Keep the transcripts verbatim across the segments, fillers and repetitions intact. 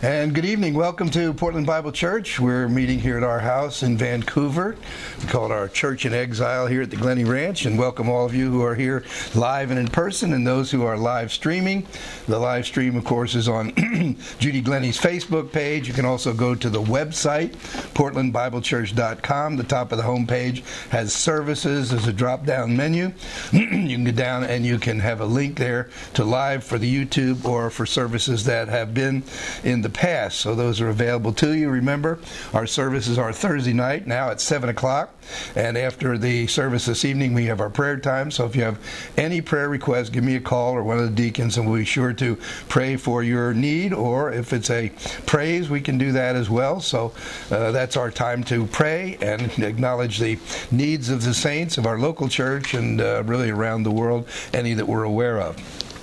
And good evening. Welcome to Portland Bible Church. We're meeting here at our house in Vancouver. We call it our Church in Exile here at the Glenny Ranch. And welcome all of you who are here live and in person and those who are live streaming. The live stream, of course, is on Judy Glenny's Facebook page. You can also go to the website, portland bible church dot com. The top of the home page has services. There's a drop-down menu. You can go down and you can have a link there to live for the YouTube or for services that have been in the past. So those are available to you. Remember, our services are Thursday night now at seven o'clock. And after the service this evening, we have our prayer time. So if you have any prayer requests, give me a call or one of the deacons, and we'll be sure to pray for your need. Or if it's a praise, we can do that as well. So uh, that's our time to pray and acknowledge the needs of the saints of our local church and uh, really around the world, any that we're aware of.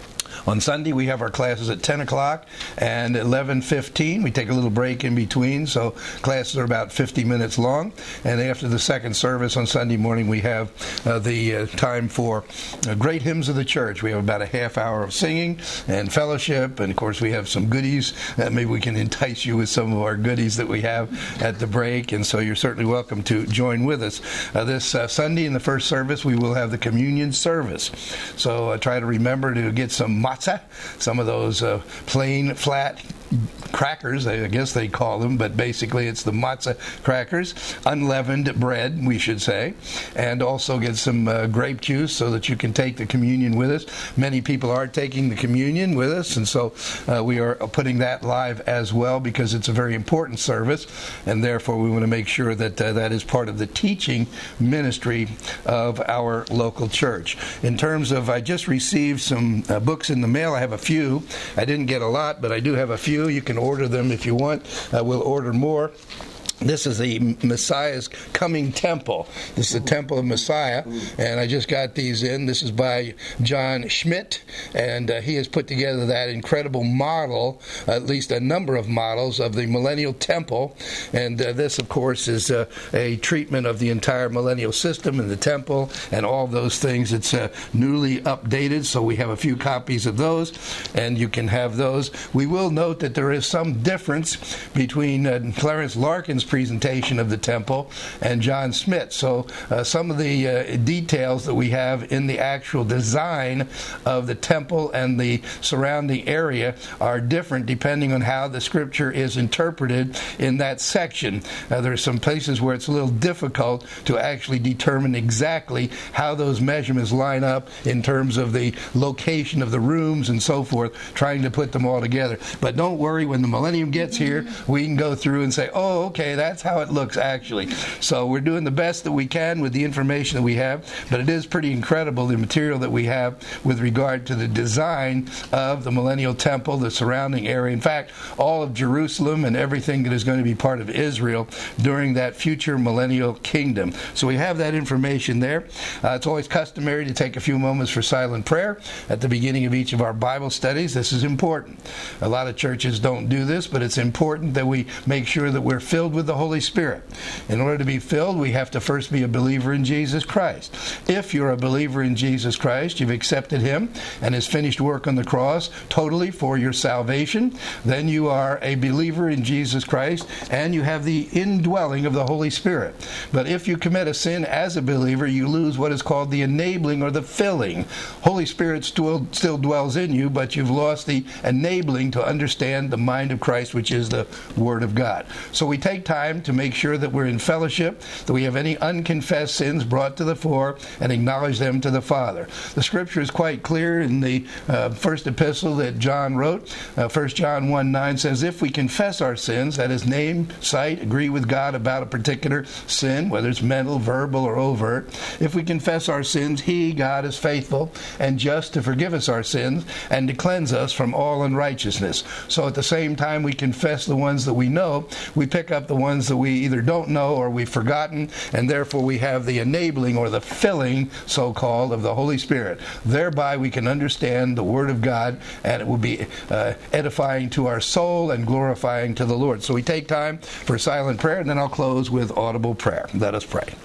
On Sunday, we have our classes at ten o'clock and eleven fifteen. We take a little break in between, so classes are about fifty minutes long. And after the second service on Sunday morning, we have uh, the uh, time for uh, great hymns of the church. We have about a half hour of singing and fellowship, and of course we have some goodies. Uh, maybe we can entice you with some of our goodies that we have at the break, and so you're certainly welcome to join with us. Uh, this uh, Sunday in the first service, we will have the communion service. So uh, try to remember to get some matzah, some of those uh, plain, flat crackers, I guess they call them, but basically it's the matzah crackers, unleavened bread, we should say, and also get some uh, grape juice so that you can take the communion with us. Many people are taking the communion with us, and so uh, we are putting that live as well because it's a very important service, and therefore we want to make sure that uh, that is part of the teaching ministry of our local church. In terms of, I just received some uh, books in the mail. I have a few. I didn't get a lot, but I do have a few. You can order them if you want. Uh, we'll order more. This is the Messiah's Coming Temple. This is the Temple of Messiah, and I just got these in. This is by John Schmidt, and uh, he has put together that incredible model, at least a number of models, of the Millennial Temple. And uh, this, of course, is uh, a treatment of the entire millennial system and the temple and all those things. It's uh, newly updated, so we have a few copies of those, and you can have those. We will note that there is some difference between uh, Clarence Larkin's presentation of the temple and John Smith. So uh, some of the uh, details that we have in the actual design of the temple and the surrounding area are different depending on how the scripture is interpreted in that section. Uh, there are some places where it's a little difficult to actually determine exactly how those measurements line up in terms of the location of the rooms and so forth, trying to put them all together. But don't worry, when the millennium gets here, we can go through and say, oh, okay, that's how it looks actually. So we're doing the best that we can with the information that we have, but it is pretty incredible, the material that we have with regard to the design of the Millennial Temple, the surrounding area. In fact, all of Jerusalem and everything that is going to be part of Israel during that future millennial kingdom. So we have that information there. Uh, it's always customary to take a few moments for silent prayer at the beginning of each of our Bible studies. This is important. A lot of churches don't do this, but it's important that we make sure that we're filled with the Holy Spirit. In order to be filled, we have to first be a believer in Jesus Christ. If you're a believer in Jesus Christ, you've accepted Him and His finished work on the cross totally for your salvation, then you are a believer in Jesus Christ and you have the indwelling of the Holy Spirit. But if you commit a sin as a believer, you lose what is called the enabling or the filling. Holy Spirit still, still dwells in you, but you've lost the enabling to understand the mind of Christ, which is the Word of God. So we take time to make sure that we're in fellowship, that we have any unconfessed sins brought to the fore and acknowledge them to the Father. The scripture is quite clear in the uh, first epistle that John wrote. Uh, First John one nine says, if we confess our sins, that is name, sight, agree with God about a particular sin, whether it's mental, verbal, or overt, if we confess our sins, He, God, is faithful and just to forgive us our sins and to cleanse us from all unrighteousness. So at the same time we confess the ones that we know, we pick up the ones that we either don't know or we've forgotten, and therefore we have the enabling or the filling, so-called, of the Holy Spirit. Thereby we can understand the Word of God, and it will be uh, edifying to our soul and glorifying to the Lord. So we take time for silent prayer, and then I'll close with audible prayer. Let us pray.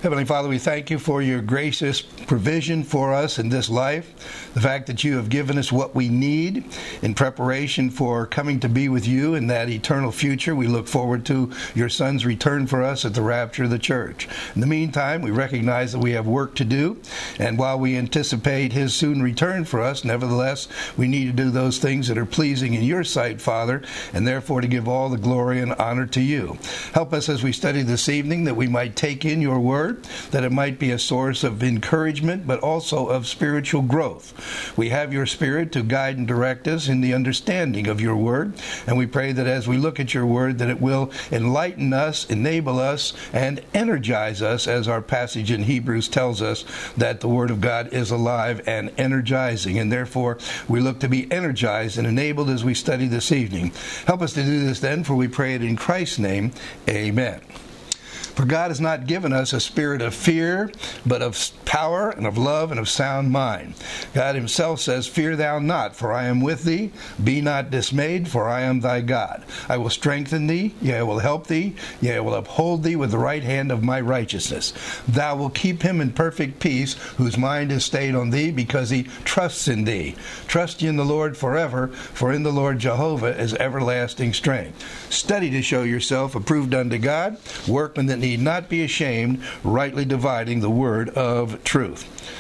Heavenly Father, we thank you for your gracious provision for us in this life, the fact that you have given us what we need in preparation for coming to be with you in that eternal future. We look forward to your Son's return for us at the rapture of the church. In the meantime, we recognize that we have work to do, and while we anticipate his soon return for us, nevertheless, we need to do those things that are pleasing in your sight, Father, and therefore to give all the glory and honor to you. Help us as we study this evening that we might take in your word, that it might be a source of encouragement, but also of spiritual growth. We have your Spirit to guide and direct us in the understanding of your word, and we pray that as we look at your word, that it will enlighten us, enable us, and energize us, as our passage in Hebrews tells us, that the word of God is alive and energizing, and therefore we look to be energized and enabled as we study this evening. Help us to do this then, for we pray it in Christ's name. Amen. For God has not given us a spirit of fear, but of power and of love and of sound mind. God himself says, "Fear thou not, for I am with thee. Be not dismayed, for I am thy God. I will strengthen thee, yea, I will help thee, yea, I will uphold thee with the right hand of my righteousness. Thou wilt keep him in perfect peace, whose mind is stayed on thee, because he trusts in thee. Trust ye in the Lord forever, for in the Lord Jehovah is everlasting strength." Study to show yourself approved unto God, workmen that need not be ashamed, rightly dividing the word of truth.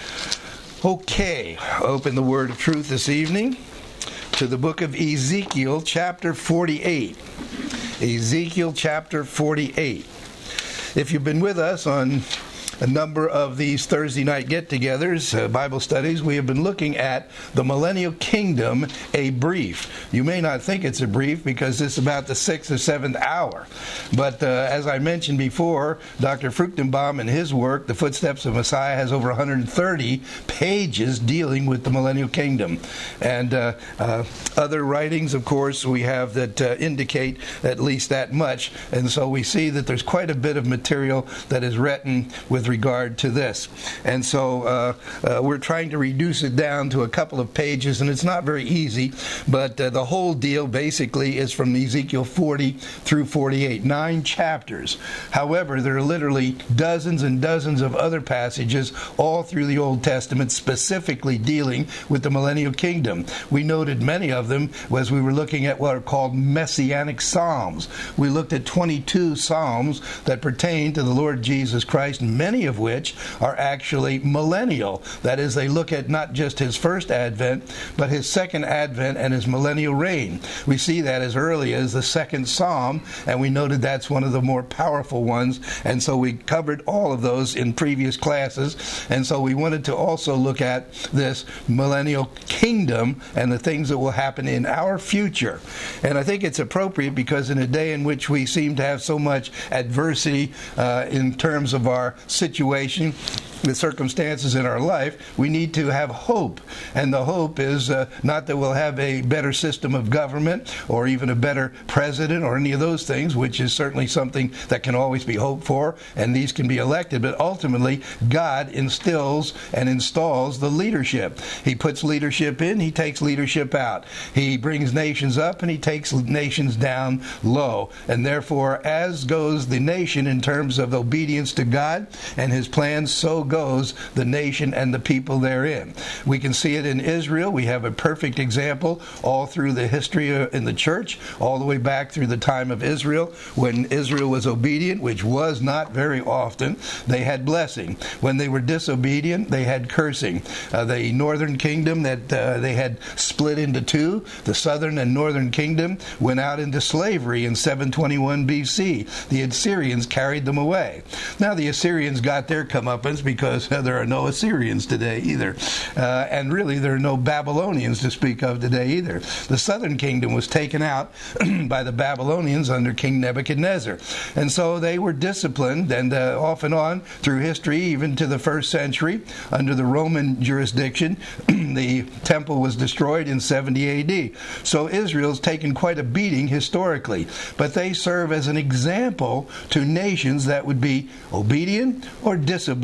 Okay, open the word of truth this evening to the book of Ezekiel, chapter forty-eight. Ezekiel, chapter forty-eight. If you've been with us on a number of these Thursday night get-togethers, uh, Bible studies, we have been looking at the Millennial Kingdom, a brief. You may not think it's a brief because it's about the sixth or seventh hour. But uh, as I mentioned before, Doctor Fruchtenbaum in his work, The Footsteps of Messiah, has over one hundred thirty pages dealing with the Millennial Kingdom. And uh, uh, other writings, of course, we have that uh, indicate at least that much. And so we see that there's quite a bit of material that is written with regard to this. And so uh, uh, we're trying to reduce it down to a couple of pages, and it's not very easy, but uh, the whole deal basically is from Ezekiel forty through forty-eight, nine chapters. However, there are literally dozens and dozens of other passages all through the Old Testament specifically dealing with the Millennial Kingdom. We noted many of them as we were looking at what are called Messianic Psalms. We looked at twenty-two Psalms that pertain to the Lord Jesus Christ, many of which are actually millennial. That is, they look at not just his first advent, but his second advent and his millennial reign. We see that as early as the second Psalm, and we noted that's one of the more powerful ones, and so we covered all of those in previous classes, and so we wanted to also look at this millennial kingdom and the things that will happen in our future. And I think it's appropriate because in a day in which we seem to have so much adversity uh, in terms of our situation, the circumstances in our life, we need to have hope. And the hope is uh, not that we'll have a better system of government or even a better president or any of those things, which is certainly something that can always be hoped for, and these can be elected, but ultimately God instills and installs the leadership. He puts leadership in, he takes leadership out. He brings nations up and he takes nations down low. And therefore, as goes the nation in terms of obedience to God and his plans, so goes the nation and the people therein. We can see it in Israel. We have a perfect example all through the history in the church, all the way back through the time of Israel. When Israel was obedient, which was not very often, they had blessing. When they were disobedient, they had cursing. Uh, the northern kingdom that uh, they had split into two, the southern and northern kingdom, went out into slavery in seven twenty-one B C. The Assyrians carried them away. Now the Assyrians got their comeuppance because uh, there are no Assyrians today either. Uh, and really there are no Babylonians to speak of today either. The southern kingdom was taken out by the Babylonians under King Nebuchadnezzar. And so they were disciplined, and uh, off and on through history, even to the first century, under the Roman jurisdiction, the temple was destroyed in seventy A D. So Israel's taken quite a beating historically. But they serve as an example to nations that would be obedient or disobedient to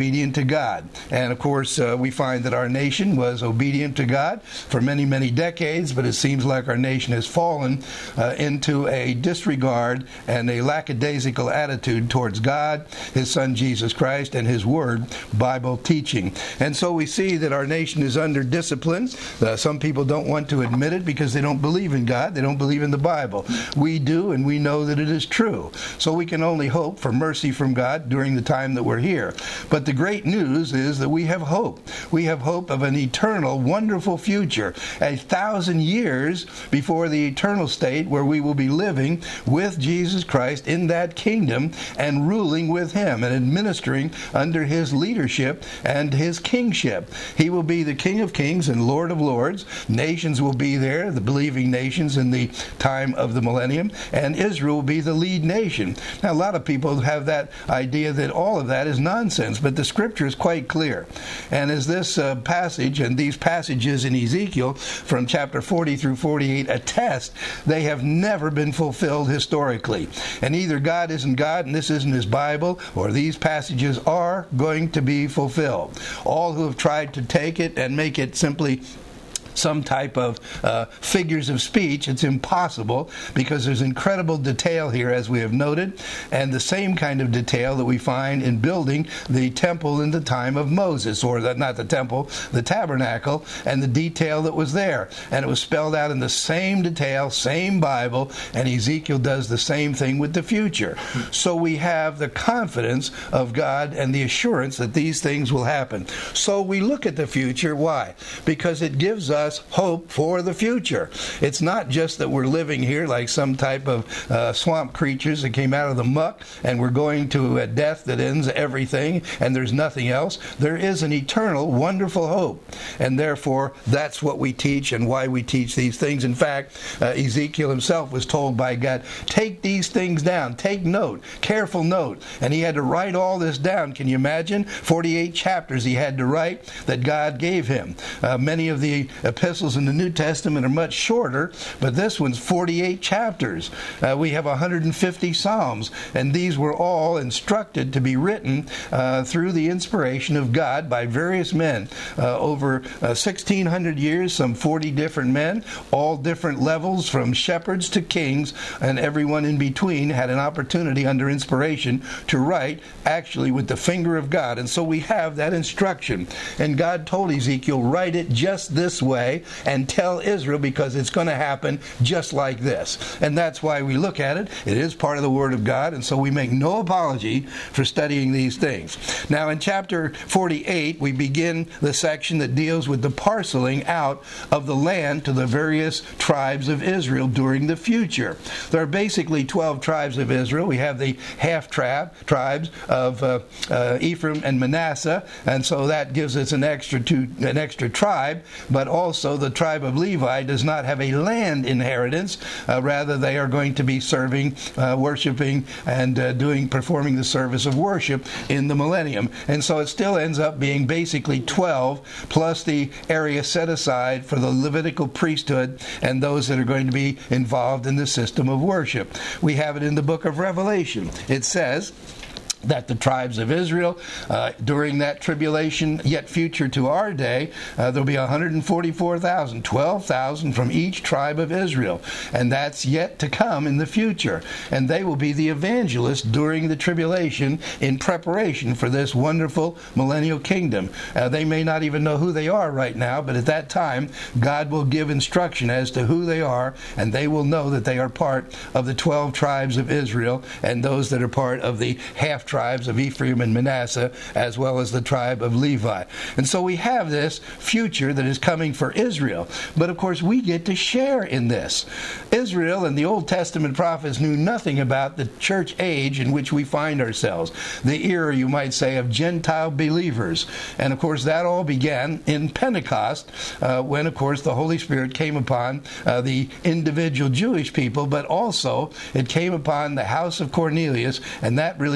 to God. And of course, uh, we find that our nation was obedient to God for many, many decades, but it seems like our nation has fallen uh, into a disregard and a lackadaisical attitude towards God, His Son Jesus Christ, and His Word, Bible teaching. And so we see that our nation is under discipline. Uh, some people don't want to admit it because they don't believe in God. They don't believe in the Bible. We do, and we know that it is true. So we can only hope for mercy from God during the time that we're here. But the great news is that we have hope. We have hope of an eternal, wonderful future, a thousand years before the eternal state where we will be living with Jesus Christ in that kingdom and ruling with Him and administering under His leadership and His kingship. He will be the King of Kings and Lord of Lords. Nations will be there, the believing nations in the time of the millennium, and Israel will be the lead nation. Now, a lot of people have that idea that all of that is nonsense, but the Scripture is quite clear. And as this uh, passage and these passages in Ezekiel from chapter forty through forty-eight attest, they have never been fulfilled historically. And either God isn't God and this isn't His Bible, or these passages are going to be fulfilled. All who have tried to take it and make it simply some type of uh, figures of speech, it's impossible, because there's incredible detail here, as we have noted, and the same kind of detail that we find in building the temple in the time of Moses, or the, not the temple, the tabernacle, and the detail that was there. And it was spelled out in the same detail, same Bible, and Ezekiel does the same thing with the future. So we have the confidence of God and the assurance that these things will happen. So we look at the future. Why? Because it gives us hope for the future. It's not just that we're living here like some type of uh, swamp creatures that came out of the muck and we're going to a death that ends everything and there's nothing else. There is an eternal, wonderful hope. And therefore, that's what we teach and why we teach these things. In fact, uh, Ezekiel himself was told by God, take these things down, take note, careful note. And he had to write all this down. Can you imagine? forty-eight chapters he had to write that God gave him. Uh, many of the epistles in the New Testament are much shorter, but this one's forty-eight chapters. Uh, we have one hundred fifty Psalms, and these were all instructed to be written uh, through the inspiration of God by various men. Uh, over uh, sixteen hundred years, some forty different men, all different levels, from shepherds to kings, and everyone in between had an opportunity under inspiration to write actually with the finger of God. And so we have that instruction. And God told Ezekiel, write it just this way and tell Israel, because it's going to happen just like this. And that's why we look at it. It is part of the Word of God, and so we make no apology for studying these things. Now, in chapter forty-eight, we begin the section that deals with the parceling out of the land to the various tribes of Israel during the future. There are basically twelve tribes of Israel. We have the half tribe tribes of uh, uh, Ephraim and Manasseh, and so that gives us an extra two, an extra tribe. But also the tribe of Levi does not have a land inheritance. Uh, rather, they are going to be serving, uh, worshiping, and uh, doing, performing the service of worship in the millennium. And so it still ends up being basically twelve, plus the area set aside for the Levitical priesthood and those that are going to be involved in the system of worship. We have it in the book of Revelation. It says that the tribes of Israel, uh, during that tribulation yet future to our day, uh, there'll be one hundred forty-four thousand, twelve thousand from each tribe of Israel. And that's yet to come in the future. And they will be the evangelists during the tribulation in preparation for this wonderful millennial kingdom. Uh, they may not even know who they are right now, but at that time, God will give instruction as to who they are, and they will know that they are part of the twelve tribes of Israel and those that are part of the half tribes of Ephraim and Manasseh, as well as the tribe of Levi. And so we have this future that is coming for Israel. But of course, we get to share in this. Israel and the Old Testament prophets knew nothing about the church age in which we find ourselves, the era, you might say, of Gentile believers. And of course, that all began in Pentecost, uh, when, of course, the Holy Spirit came upon uh, the individual Jewish people, but also it came upon the house of Cornelius, and that really started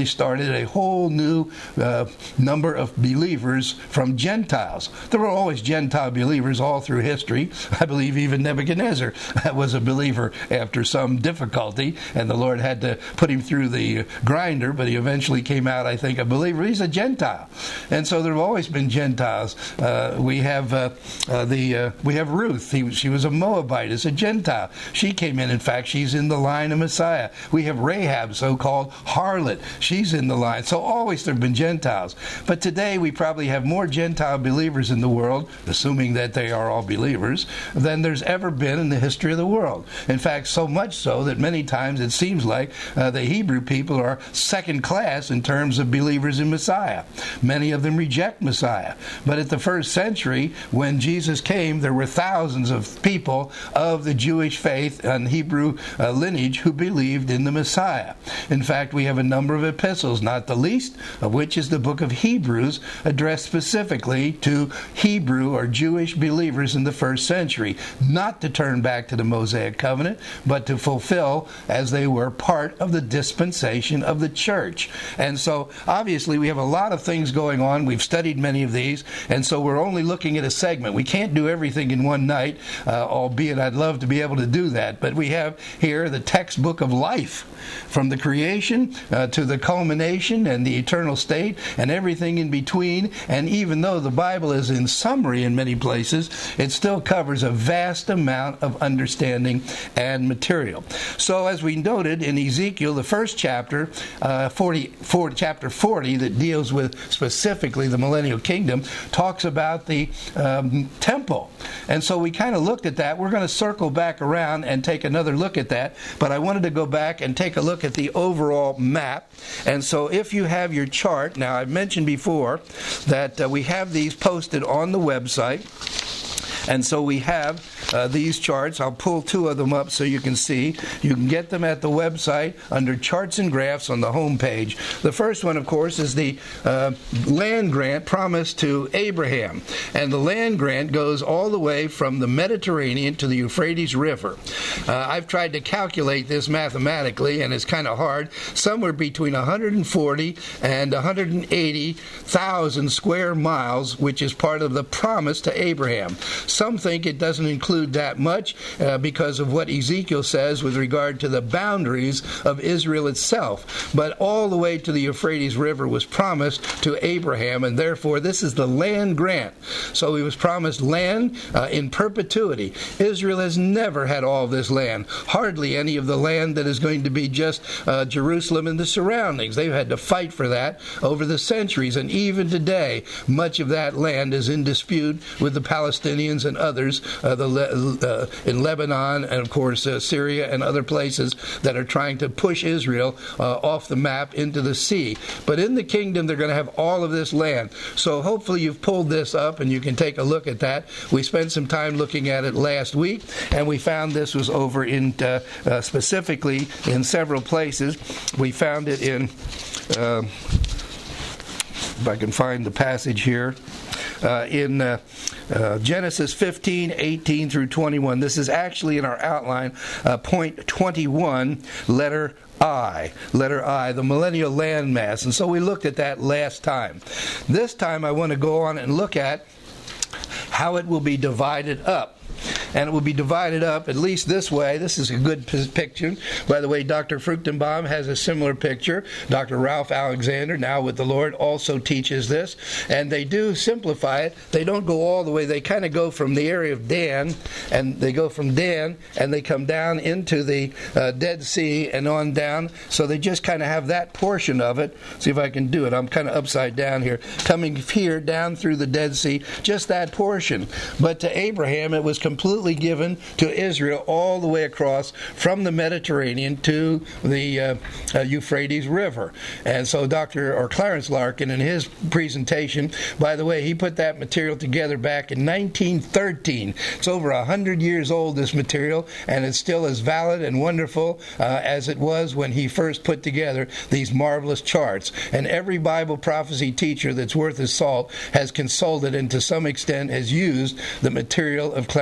generated a whole new uh, number of believers from Gentiles. There were always Gentile believers all through history. I believe even Nebuchadnezzar was a believer after some difficulty, and the Lord had to put him through the grinder, but he eventually came out, I think, a believer. He's a Gentile. And so there have always been Gentiles. Uh, we have uh, uh, the uh, we have Ruth. He, she was a Moabite, as a Gentile. She came in. In fact, she's in the line of Messiah. We have Rahab, so-called harlot. She's in the line. So always there have been Gentiles. But today we probably have more Gentile believers in the world, assuming that they are all believers, than there's ever been in the history of the world. In fact, so much so that many times it seems like uh, the Hebrew people are second class in terms of believers in Messiah. Many of them reject Messiah. But at the first century, when Jesus came, there were thousands of people of the Jewish faith and Hebrew uh, lineage who believed in the Messiah. In fact, we have a number of epistles, not the least of which is the book of Hebrews, addressed specifically to Hebrew or Jewish believers in the first century, not to turn back to the Mosaic covenant, but to fulfill as they were part of the dispensation of the church. And so obviously we have a lot of things going on. We've studied many of these, and so we're only looking at a segment. We can't do everything in one night, uh, albeit I'd love to be able to do that. But we have here the textbook of life, from the creation uh, to the culmination and the eternal state and everything in between. And even though the Bible is in summary in many places, it still covers a vast amount of understanding and material. So as we noted in Ezekiel, the first chapter, uh, forty, forty, chapter forty, that deals with specifically the millennial kingdom, talks about the um, temple. And so we kind of looked at that. We're going to circle back around and take another look at that. But I wanted to go back and take a look at the overall map. And so if you have your chart, now I've mentioned before that uh, we have these posted on the website. And so we have uh, these charts. I'll pull two of them up so you can see. You can get them at the website under Charts and Graphs on the home page. The first one, of course, is the uh, land grant promised to Abraham. And the land grant goes all the way from the Mediterranean to the Euphrates River. Uh, I've tried to calculate this mathematically, and it's kind of hard. Somewhere between one hundred forty and one hundred eighty thousand square miles, which is part of the promise to Abraham. Some think it doesn't include that much uh, because of what Ezekiel says with regard to the boundaries of Israel itself. But all the way to the Euphrates River was promised to Abraham, and therefore this is the land grant. So he was promised land uh, in perpetuity. Israel has never had all of this land, hardly any of the land that is going to be just uh, Jerusalem and the surroundings. They've had to fight for that over the centuries, and even today, much of that land is in dispute with the Palestinians and others uh, the, uh, in Lebanon and, of course, uh, Syria and other places that are trying to push Israel uh, off the map into the sea. But in the kingdom, they're going to have all of this land. So hopefully you've pulled this up and you can take a look at that. We spent some time looking at it last week, and we found this was over in uh, uh, specifically in several places. We found it in, uh, if I can find the passage here, uh, in uh, uh, Genesis fifteen, eighteen through twenty-one. This is actually in our outline, uh, point twenty-one, letter I, letter I, the millennial landmass. And so we looked at that last time. This time I want to go on and look at how it will be divided up. And it will be divided up at least this way. This is a good p- picture. By the way, Doctor Fruchtenbaum has a similar picture. Doctor Ralph Alexander, now with the Lord, also teaches this. And they do simplify it. They don't go all the way. They kind of go from the area of Dan, and they go from Dan, and they come down into the uh, Dead Sea and on down. So they just kind of have that portion of it. See if I can do it. I'm kind of upside down here. Coming here down through the Dead Sea, just that portion. But to Abraham, it was completely given to Israel all the way across from the Mediterranean to the uh, uh, Euphrates River. And so Doctor or Clarence Larkin, in his presentation, by the way, he put that material together back in nineteen thirteen. It's over one hundred years old, this material, and it's still as valid and wonderful uh, as it was when he first put together these marvelous charts. And every Bible prophecy teacher that's worth his salt has consulted and to some extent has used the material of Clarence Larkin.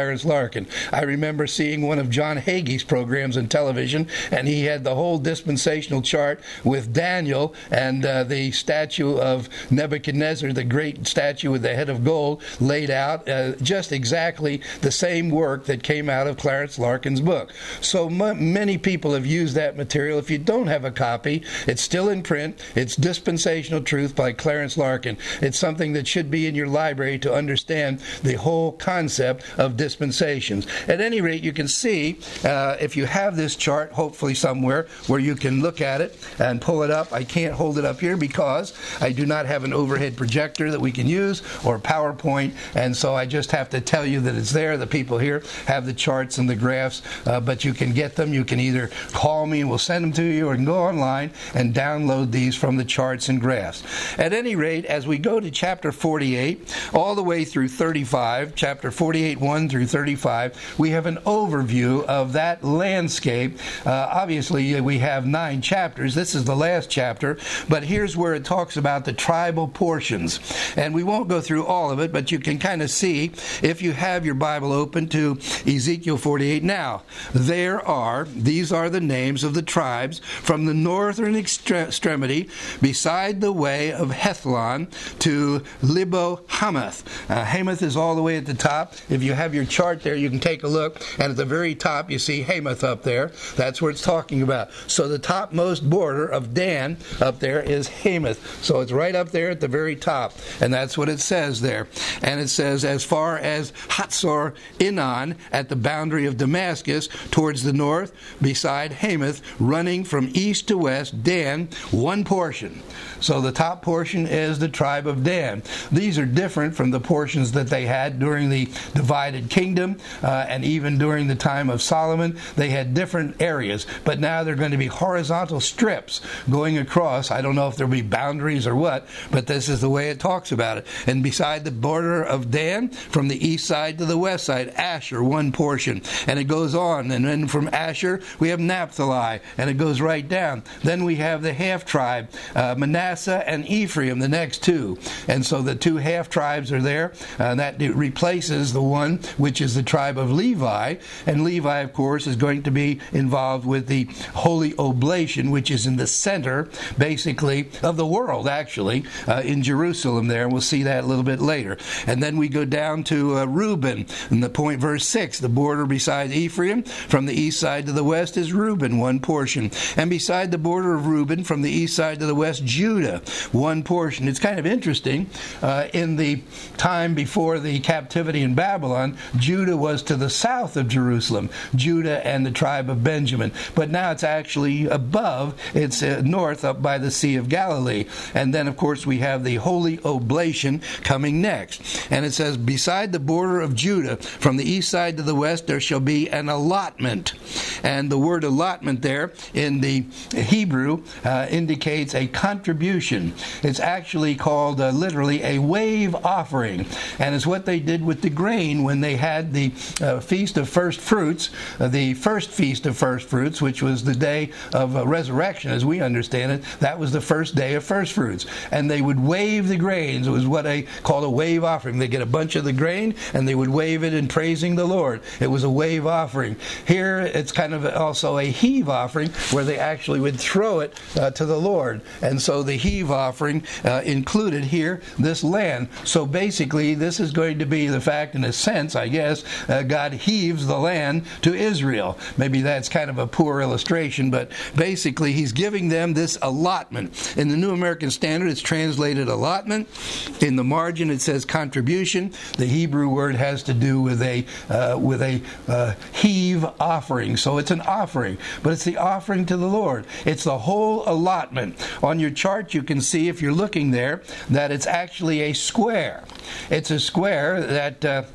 Larkin. I remember seeing one of John Hagee's programs on television, and he had the whole dispensational chart with Daniel and uh, the statue of Nebuchadnezzar, the great statue with the head of gold, laid out, uh, just exactly the same work that came out of Clarence Larkin's book. So m- many people have used that material. If you don't have a copy, it's still in print. It's Dispensational Truth by Clarence Larkin. It's something that should be in your library to understand the whole concept of dispensations. At any rate, you can see, uh, if you have this chart, hopefully somewhere, where you can look at it and pull it up. I can't hold it up here because I do not have an overhead projector that we can use or PowerPoint, and so I just have to tell you that it's there. The people here have the charts and the graphs, uh, but you can get them. You can either call me and we'll send them to you, or you can go online and download these from the charts and graphs. At any rate, as we go to chapter forty-eight, all the way through thirty-five, chapter forty-eight, one through thirty-five, we have an overview of that landscape. Uh, obviously, we have nine chapters. This is the last chapter, but here's where it talks about the tribal portions. And we won't go through all of it, but you can kind of see, if you have your Bible open, to Ezekiel forty-eight. Now, there are, these are the names of the tribes from the northern extre- extremity beside the way of Hethlon to Libo Hamath. Uh, Hamath is all the way at the top. If you have your chart there, you can take a look, and at the very top you see Hamath up there. That's where it's talking about. So the topmost border of Dan up there is Hamath. So it's right up there at the very top, and that's what it says there. And it says, as far as Hatzor Inan at the boundary of Damascus towards the north, beside Hamath, running from east to west, Dan, one portion. So the top portion is the tribe of Dan. These are different from the portions that they had during the divided kingdom, uh, and even during the time of Solomon. They had different areas, but now they're going to be horizontal strips going across. I don't know if there'll be boundaries or what, but this is the way it talks about it. And beside the border of Dan, from the east side to the west side, Asher, one portion. And it goes on, and then from Asher we have Naphtali, and it goes right down. Then we have the half tribe, uh, Manasseh and Ephraim, the next two. And so the two half tribes are there. Uh, that replaces the one which is the tribe of Levi. And Levi, of course, is going to be involved with the Holy Oblation, which is in the center, basically, of the world, actually, uh, in Jerusalem there. And we'll see that a little bit later. And then we go down to uh, Reuben, in the point, verse six, the border beside Ephraim, from the east side to the west is Reuben, one portion. And beside the border of Reuben, from the east side to the west, Judah, one portion. It's kind of interesting. Uh, in the time before the captivity in Babylon, Judah was to the south of Jerusalem, Judah and the tribe of Benjamin. But now it's actually above, it's uh, north up by the Sea of Galilee. And then, of course, we have the Holy Oblation coming next. And it says, beside the border of Judah, from the east side to the west, there shall be an allotment. And the word allotment there in the Hebrew uh, indicates a contribution. It's actually called uh, literally a wave offering. And it's what they did with the grain when they had the uh, Feast of First Fruits, uh, the first Feast of First Fruits, which was the day of uh, resurrection, as we understand it. That was the first day of first fruits. And they would wave the grains. It was what they called a wave offering. They get a bunch of the grain, and they would wave it in praising the Lord. It was a wave offering. Here, it's kind of also a heave offering, where they actually would throw it uh, to the Lord. And so the heave offering uh, included here this land. So basically, this is going to be the fact, in a sense, I guess, uh, God heaves the land to Israel. Maybe that's kind of a poor illustration, but basically, He's giving them this allotment. In the New American Standard, it's translated allotment. In the margin, it says contribution. The Hebrew word has to do with a uh, with a uh, heave offering. So it's an offering, but it's the offering to the Lord. It's the whole allotment. On your chart, you can see, if you're looking there, that it's actually a square. It's a square that uh,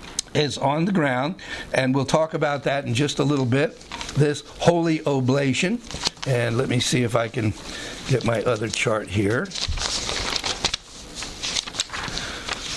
is on the ground, and we'll talk about that in just a little bit. This Holy Oblation. And let me see if I can get my other chart here.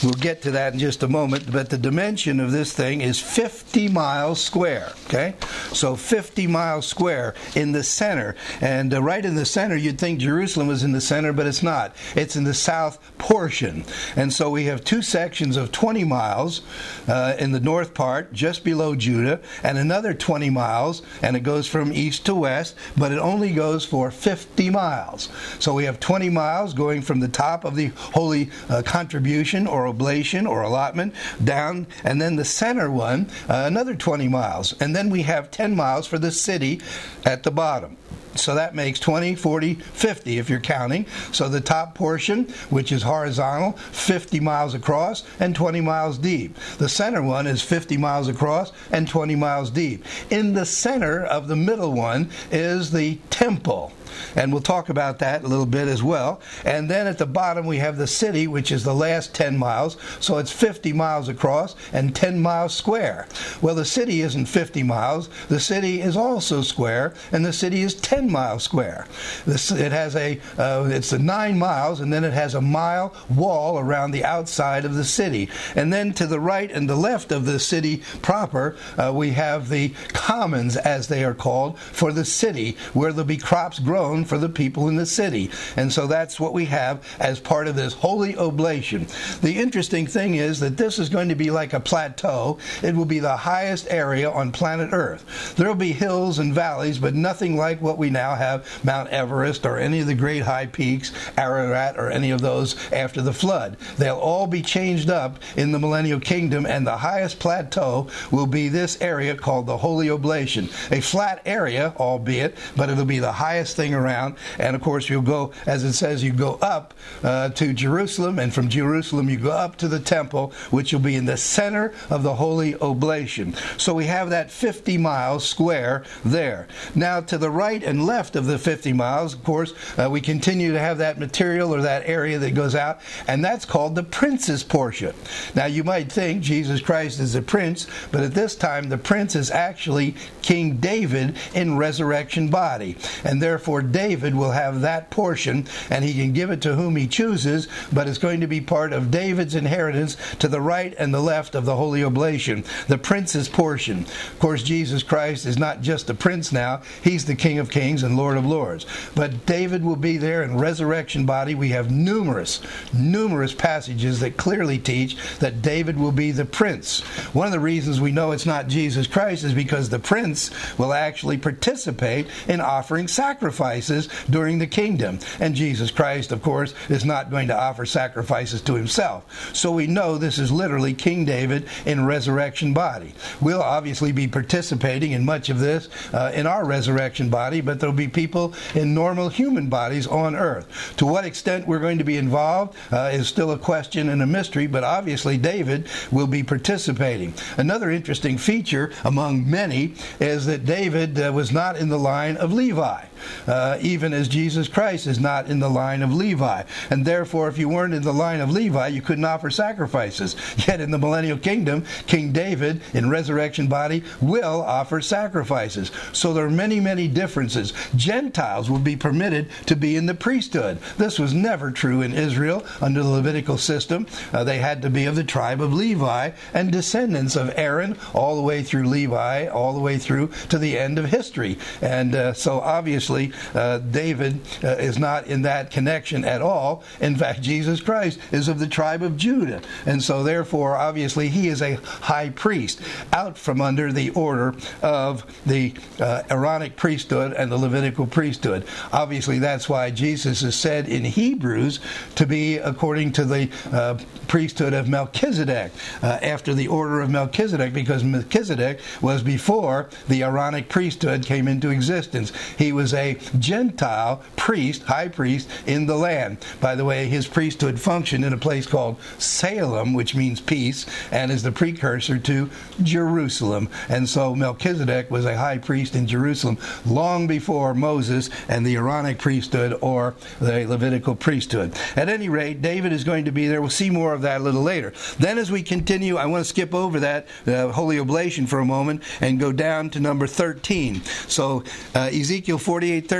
We'll get to that in just a moment, but the dimension of this thing is fifty miles square, okay? So fifty miles square in the center. And uh, right in the center, you'd think Jerusalem was in the center, but it's not. It's in the south portion. And so we have two sections of twenty miles uh, in the north part, just below Judah, and another twenty miles, and it goes from east to west, but it only goes for fifty miles. So we have twenty miles going from the top of the holy uh, contribution or oblation or allotment down, and then the center one, uh, another twenty miles. And then we have ten miles for the city at the bottom. So that makes twenty, forty, fifty if you're counting. So the top portion, which is horizontal, fifty miles across and twenty miles deep. The center one is fifty miles across and twenty miles deep. In the center of the middle one is the temple. And we'll talk about that a little bit as well. And then at the bottom we have the city, which is the last ten miles. So it's fifty miles across and ten miles square. Well, the city isn't fifty miles. The city is also square, and the city is ten miles square. This, it has a, uh, it's a nine miles, and then it has a mile wall around the outside of the city. And then to the right and the left of the city proper, uh, we have the commons, as they are called, for the city, where there'll be crops grown for the people in the city. And so that's what we have as part of this holy oblation. The interesting thing is that this is going to be like a plateau. It will be the highest area on planet Earth. There will be hills and valleys, but nothing like what we now have, Mount Everest or any of the great high peaks, Ararat or any of those after the flood. They'll all be changed up in the millennial kingdom, and the highest plateau will be this area called the holy oblation. A flat area, albeit, but it'll be the highest thing around. And of course you'll go, as it says, you go up uh, to Jerusalem, and from Jerusalem you go up to the temple, which will be in the center of the holy oblation. So we have that fifty miles square there. Now to the right and left of the fifty miles, of course, uh, we continue to have that material or that area that goes out, and that's called the prince's portion. Now you might think Jesus Christ is a prince, but at this time the prince is actually King David in resurrection body, and therefore David will have that portion, and he can give it to whom he chooses, but it's going to be part of David's inheritance to the right and the left of the holy oblation, the prince's portion. Of course, Jesus Christ is not just a prince now, he's the King of Kings and Lord of Lords. But David will be there in resurrection body. We have numerous, numerous passages that clearly teach that David will be the prince. One of the reasons we know it's not Jesus Christ is because the prince will actually participate in offering sacrifices during the kingdom. And Jesus Christ, of course, is not going to offer sacrifices to himself. So we know this is literally King David in resurrection body. We'll obviously be participating in much of this uh, in our resurrection body, but there'll be people in normal human bodies on earth. To what extent we're going to be involved uh, is still a question and a mystery, but obviously David will be participating. Another interesting feature among many is that David uh, was not in the line of Levi. Uh, even as Jesus Christ is not in the line of Levi. And therefore, if you weren't in the line of Levi, you couldn't offer sacrifices. Yet in the millennial kingdom, King David, in resurrection body, will offer sacrifices. So there are many, many differences. Gentiles will be permitted to be in the priesthood. This was never true in Israel under the Levitical system. Uh, they had to be of the tribe of Levi and descendants of Aaron, all the way through Levi, all the way through to the end of history. And uh, so obviously, Uh, David uh, is not in that connection at all. In fact, Jesus Christ is of the tribe of Judah. And so therefore, obviously, he is a high priest out from under the order of the uh, Aaronic priesthood and the Levitical priesthood. Obviously, that's why Jesus is said in Hebrews to be according to the uh, priesthood of Melchizedek, uh, after the order of Melchizedek, because Melchizedek was before the Aaronic priesthood came into existence. He was a Gentile priest, high priest in the land. By the way, his priesthood functioned in a place called Salem, which means peace, and is the precursor to Jerusalem. And so Melchizedek was a high priest in Jerusalem long before Moses and the Aaronic priesthood or the Levitical priesthood. At any rate, David is going to be there. We'll see more of that a little later. Then as we continue, I want to skip over that uh, holy oblation for a moment and go down to number thirteen. So uh, Ezekiel forty-eight thirteen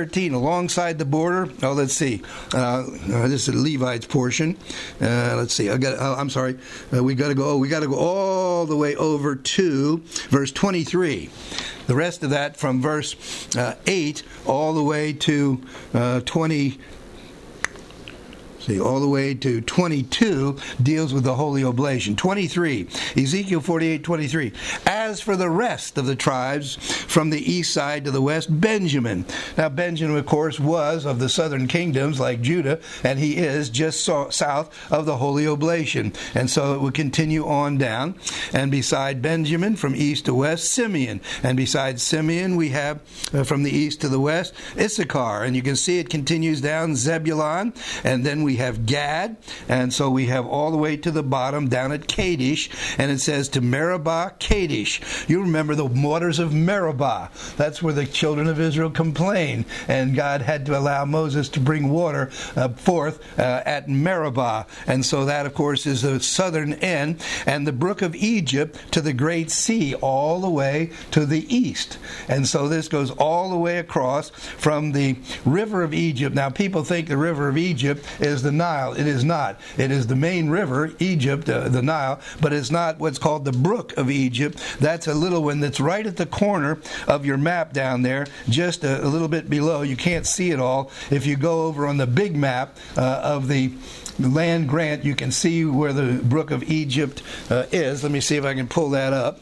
thirteen, alongside the border. Oh, let's see. Uh, uh, this is the Levites portion. Uh, let's see. I got. Uh, I'm sorry. Uh, we got to go. Oh, we got to go all the way over to verse twenty-three. The rest of that from verse uh, eight all the way to uh, twenty. See, all the way to twenty-two deals with the holy oblation. twenty-three, Ezekiel forty-eight twenty-three. As for the rest of the tribes from the east side to the west, Benjamin. Now, Benjamin, of course, was of the southern kingdoms like Judah, and he is just so, south of the holy oblation. And so it would continue on down. And beside Benjamin, from east to west, Simeon. And beside Simeon, we have uh, from the east to the west, Issachar. And you can see it continues down, Zebulun, and then we We have Gad, and so we have all the way to the bottom down at Kadesh, and it says to Meribah, Kadesh. You remember the waters of Meribah. That's where the children of Israel complained, and God had to allow Moses to bring water uh, forth uh, at Meribah. And so that, of course, is the southern end, and the brook of Egypt to the great sea, all the way to the east. And so this goes all the way across from the river of Egypt. Now, people think the river of Egypt is the Nile. It is not. It is the main river, Egypt, uh, the Nile, but it's not what's called the brook of Egypt. That's a little one that's right at the corner of your map down there, just a, a little bit below. You can't see it all. If you go over on the big map uh, of the land grant, you can see where the brook of Egypt uh, is. Let me see if I can pull that up.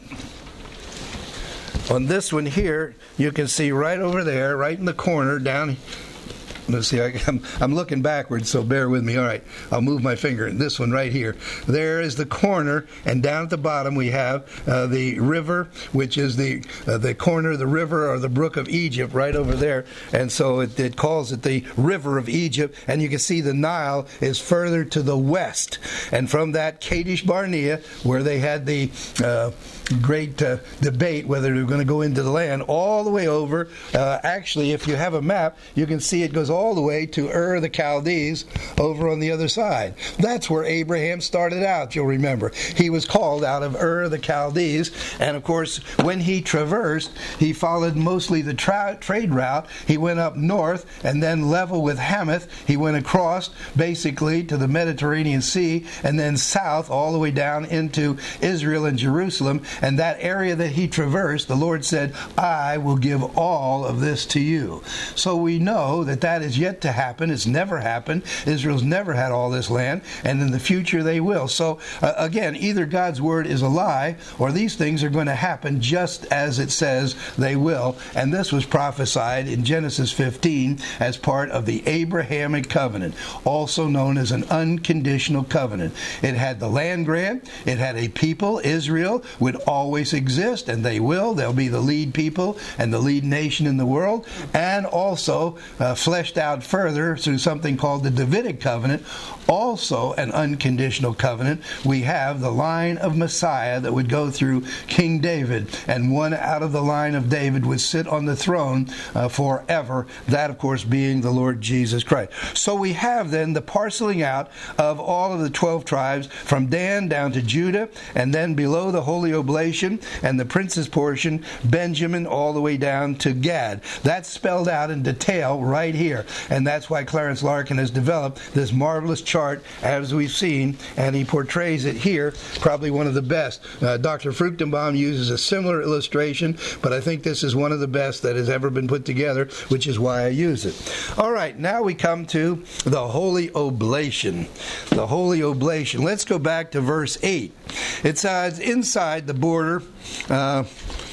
On this one here, you can see right over there, right in the corner, down Let's see, I, I'm, I'm looking backwards, so bear with me. All right, I'll move my finger. This one right here. There is the corner, and down at the bottom we have uh, the river, which is the uh, the corner of the river or the brook of Egypt right over there. And so it, it calls it the river of Egypt. And you can see the Nile is further to the west. And from that, Kadesh Barnea, where they had the Uh, great uh, debate whether they're going to go into the land, all the way over. Uh, actually, if you have a map, you can see it goes all the way to Ur the Chaldees over on the other side. That's where Abraham started out, you'll remember. He was called out of Ur the Chaldees, and of course, when he traversed, he followed mostly the tra- trade route. He went up north, and then level with Hamath, he went across, basically, to the Mediterranean Sea, and then south, all the way down into Israel and Jerusalem. And that area that he traversed, the Lord said, I will give all of this to you. So we know that that is yet to happen. It's never happened. Israel's never had all this land, and in the future they will. So uh, again, either God's word is a lie, or these things are going to happen just as it says they will. And this was prophesied in Genesis fifteen as part of the Abrahamic covenant, also known as an unconditional covenant. It had the land grant. It had a people, Israel, would always exist, and they will. They'll be the lead people and the lead nation in the world, and also uh, fleshed out further through something called the Davidic covenant, also an unconditional covenant. We have the line of Messiah that would go through King David, and one out of the line of David would sit on the throne uh, forever, that of course being the Lord Jesus Christ. So we have then the parceling out of all of the twelve tribes from Dan down to Judah, and then below the holy oblation and the prince's portion, Benjamin, all the way down to Gad. That's spelled out in detail right here, and that's why Clarence Larkin has developed this marvelous chart, as we've seen, and he portrays it here, probably one of the best. Uh, Doctor Fruchtenbaum uses a similar illustration, but I think this is one of the best that has ever been put together, which is why I use it. All right, now we come to the holy oblation. The holy oblation. Let's go back to verse eight. It says, inside the border, uh,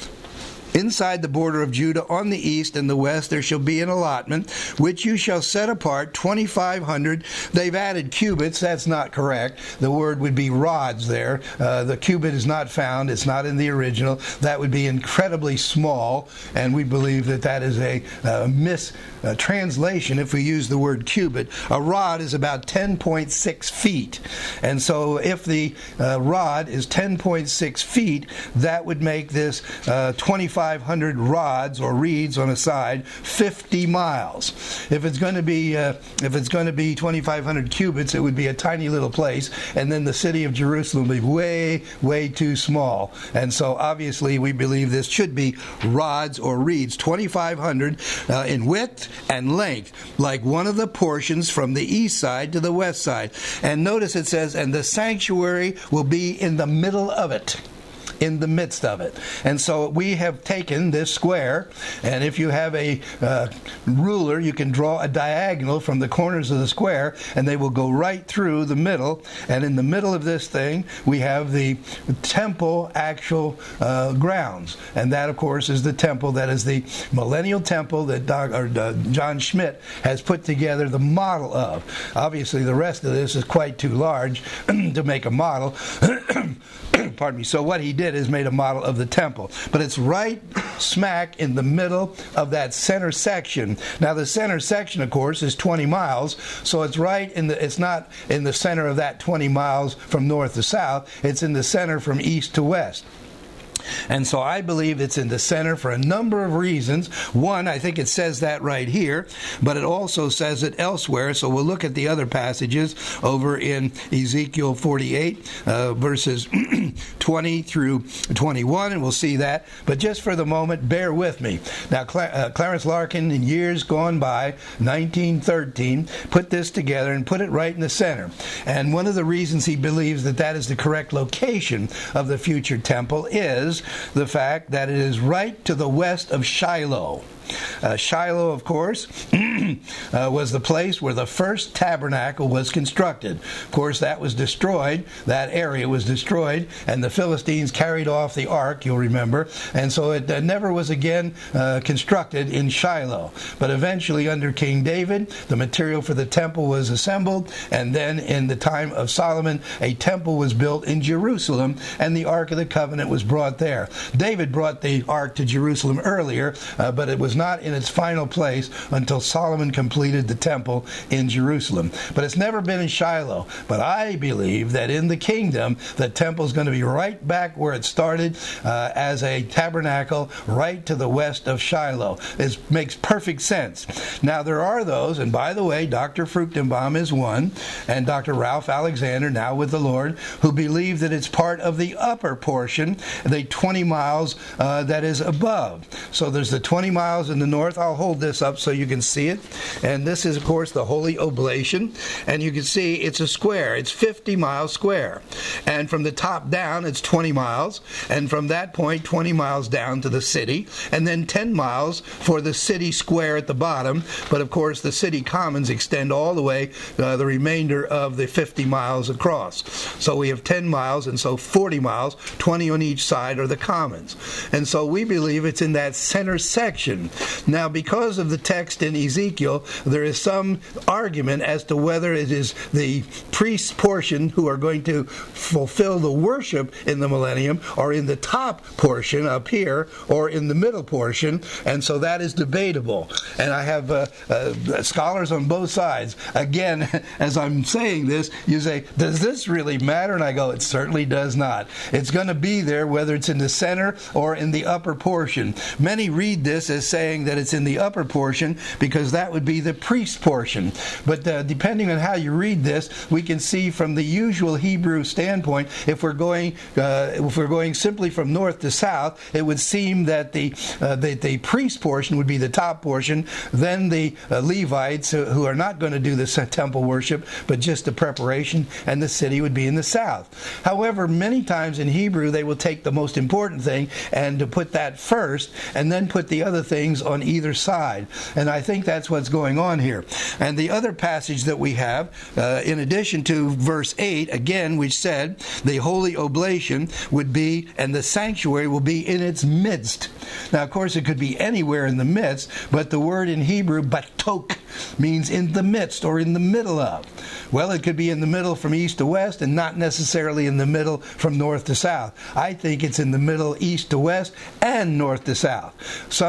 inside the border of Judah on the east and the west there shall be an allotment, which you shall set apart twenty-five hundred. They've added cubits. That's not correct. The word would be rods there. Uh, the cubit is not found. It's not in the original. That would be incredibly small, and we believe that that is a uh, mis uh, translation if we use the word cubit. A rod is about ten point six feet, and so if the uh, rod is ten point six feet, that would make this uh, twenty-five twenty-five hundred rods or reeds on a side, fifty miles. If it's going to be uh, if it's going to be twenty-five hundred cubits, it would be a tiny little place, and then the city of Jerusalem would be way, way too small. And so obviously we believe this should be rods or reeds, twenty-five hundred uh, in width and length, like one of the portions from the east side to the west side. And notice it says, and the sanctuary will be in the middle of it. In the midst of it. And so we have taken this square, and if you have a uh, ruler, you can draw a diagonal from the corners of the square, and they will go right through the middle. And in the middle of this thing, we have the temple actual uh, grounds. And that, of course, is the temple that is the millennial temple that Doc, or, uh, John Schmidt has put together the model of. Obviously, the rest of this is quite too large to make a model. Pardon me. So what he did is made a model of the temple. But it's right smack in the middle of that center section. Now the center section, of course, is twenty miles. So it's right in the, it's not in the center of that twenty miles from north to south. It's in the center from east to west. And so I believe it's in the center for a number of reasons. One, I think it says that right here, but it also says it elsewhere. So we'll look at the other passages over in Ezekiel forty-eight, uh, verses twenty through twenty-one, and we'll see that. But just for the moment, bear with me. Now, Cla- uh, Clarence Larkin, in years gone by, nineteen thirteen, put this together and put it right in the center. And one of the reasons he believes that that is the correct location of the future temple is the fact that it is right to the west of Shiloh. Uh, Shiloh, of course, uh, was the place where the first tabernacle was constructed. Of course, that was destroyed. That area was destroyed, and the Philistines carried off the ark, you'll remember, and so it uh, never was again uh, constructed in Shiloh. But eventually, under King David, the material for the temple was assembled, and then in the time of Solomon, a temple was built in Jerusalem, and the Ark of the Covenant was brought there. David brought the ark to Jerusalem earlier, uh, but it was not in its final place until Solomon completed the temple in Jerusalem. But it's never been in Shiloh. But I believe that in the kingdom, the temple is going to be right back where it started uh, as a tabernacle right to the west of Shiloh. It makes perfect sense. Now, there are those, and by the way, Doctor Fruchtenbaum is one, and Doctor Ralph Alexander, now with the Lord, who believe that it's part of the upper portion, the twenty miles uh, that is above. So there's the twenty miles in the north. I'll hold this up so you can see it. And this is, of course, the Holy Oblation. And you can see it's a square. It's fifty miles square. And from the top down, it's twenty miles. And from that point, twenty miles down to the city. And then ten miles for the city square at the bottom. But, of course, the city commons extend all the way, uh, the remainder of the fifty miles across. So we have ten miles, and so forty miles, twenty on each side are the commons. And so we believe it's in that center section. Now, because of the text in Ezekiel, there is some argument as to whether it is the priest's portion who are going to fulfill the worship in the millennium, or in the top portion up here, or in the middle portion, and so that is debatable. And I have uh, uh, scholars on both sides. Again, as I'm saying this, you say, does this really matter? And I go, it certainly does not. It's going to be there whether it's in the center or in the upper portion. Many read this as saying that it's in the upper portion because that would be the priest's portion. But uh, depending on how you read this, we can see from the usual Hebrew standpoint, if we're going uh, if we're going simply from north to south, it would seem that the uh, the, the priest portion would be the top portion, then the uh, Levites, uh, who are not going to do this temple worship, but just the preparation, and the city would be in the south. However, many times in Hebrew, they will take the most important thing and to put that first, and then put the other things on either side. And I think that's what's going on here. And the other passage that we have, uh, in addition to verse eight, again, which said the holy oblation would be, and the sanctuary will be in its midst. Now, of course, it could be anywhere in the midst, but the word in Hebrew, batok, means in the midst or in the middle of. Well, it could be in the middle from east to west and not necessarily in the middle from north to south. I think it's in the middle east to west and north to south. Some would say,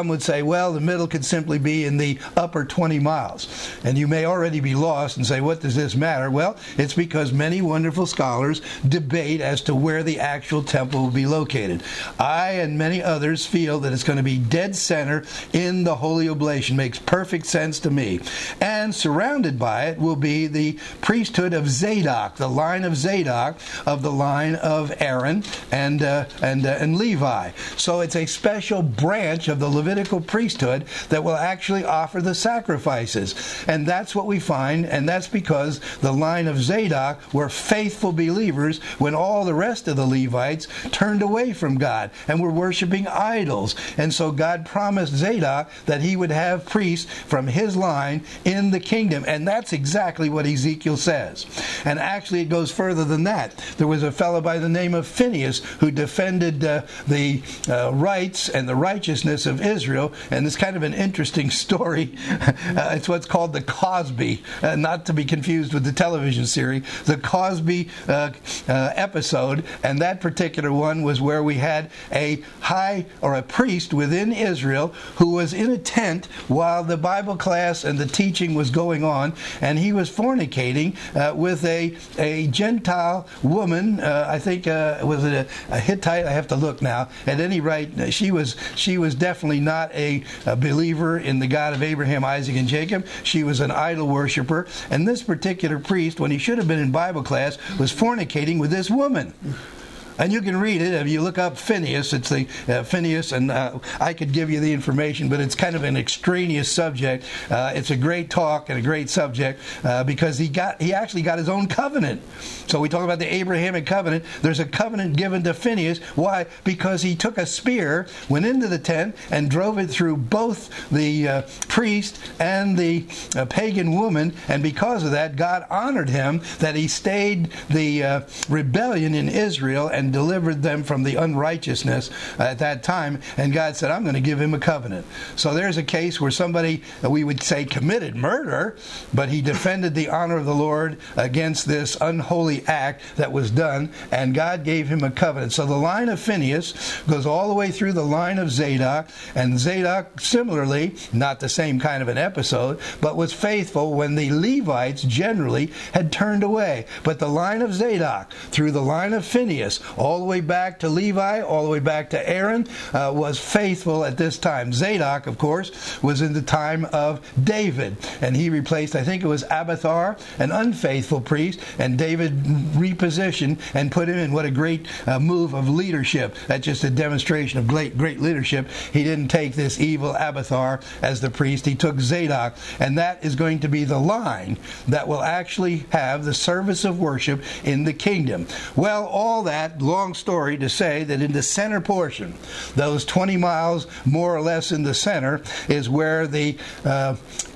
well, the middle could simply be in the upper twenty miles. And you may already be lost and say, what does this matter? Well, it's because many wonderful scholars debate as to where the actual temple will be located. I and many others feel that it's going to be dead center in the Holy Oblation. Makes perfect sense to me. And surrounded by it will be the priesthood of Zadok, the line of Zadok, of the line of Aaron and uh, and uh, and Levi. So it's a special branch of the Levitical priesthood that will actually offer the sacrifices. And that's what we find, and that's because the line of Zadok were faithful believers when all the rest of the Levites turned away from God and were worshiping idols. And so God promised Zadok that he would have priests from his line in the kingdom. And that's exactly what Ezekiel says. And actually it goes further than that. There was a fellow by the name of Phinehas who defended uh, the uh, rights and the righteousness of Israel. And it's kind of an interesting story. uh, it's what's called the Cosby, uh, not to be confused with the television series, the Cosby uh, uh, episode. And that particular one was where we had a high or a priest within Israel who was in a tent while the Bible class and the teaching was going on, and he was fornicating uh, with a a Gentile woman. Uh, I think uh, was it a, a Hittite? I have to look now. At any rate, she was she was definitely not a, a believer in the God of Abraham, Isaac, and Jacob. She was an idol worshiper, and this particular priest, when he should have been in Bible class, was fornicating with this woman. And you can read it if you look up Phinehas. It's the uh, Phinehas, and uh, I could give you the information, but it's kind of an extraneous subject. Uh, it's a great talk and a great subject uh, because he got he actually got his own covenant. So we talk about the Abrahamic covenant. There's a covenant given to Phinehas. Why? Because he took a spear, went into the tent, and drove it through both the uh, priest and the uh, pagan woman. And because of that, God honored him that he stayed the uh, rebellion in Israel and delivered them from the unrighteousness at that time. And God said, I'm going to give him a covenant. So there's a case where somebody, we would say, committed murder, but he defended the honor of the Lord against this unholy act that was done, and God gave him a covenant. So the line of Phinehas goes all the way through the line of Zadok, and Zadok, similarly, not the same kind of an episode, but was faithful when the Levites generally had turned away. But the line of Zadok through the line of Phinehas, all the way back to Levi, all the way back to Aaron, uh, was faithful at this time. Zadok, of course, was in the time of David, and he replaced, I think it was Abiathar, an unfaithful priest, and David repositioned and put him in. What a great uh, move of leadership. That's just a demonstration of great, great leadership. He didn't take this evil Abiathar as the priest. He took Zadok, and that is going to be the line that will actually have the service of worship in the kingdom. Well, all that, long story to say that in the center portion, those twenty miles more or less in the center, is where the uh,